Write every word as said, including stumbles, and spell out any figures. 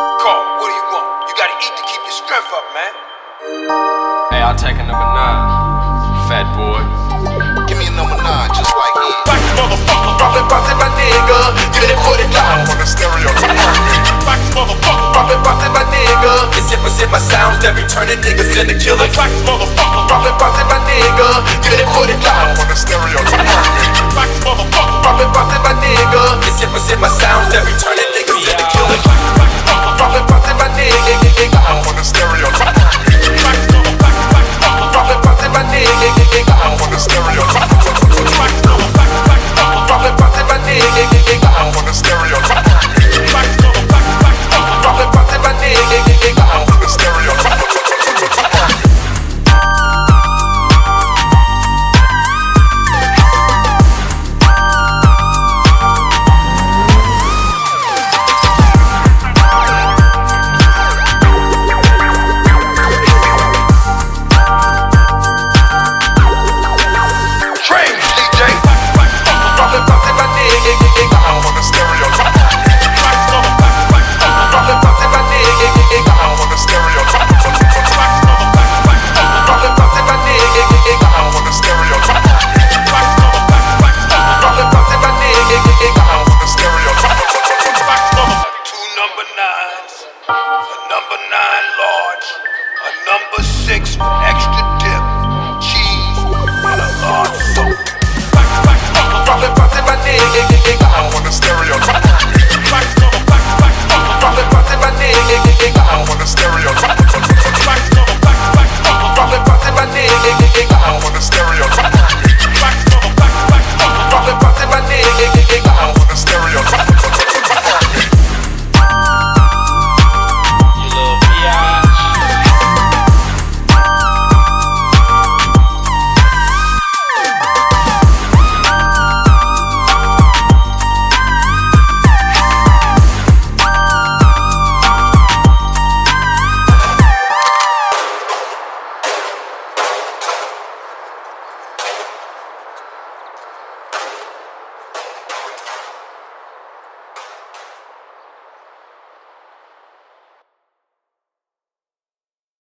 Carl, what do you want? You gotta eat to keep your strength up, man. Hey, I'll take a number nine, fat boy. Give me a number nine, just like it. Back motherfucker, poppin' poppin' my nigga. Get it for the down. On the stereo, it's perfect. Back motherfucker, poppin' poppin' my nigga. It's if I my sounds that be turning niggas into killers. Back motherfucker, poppin' poppin' my nigga. Get it for the down. On the stereo, it's perfect. Back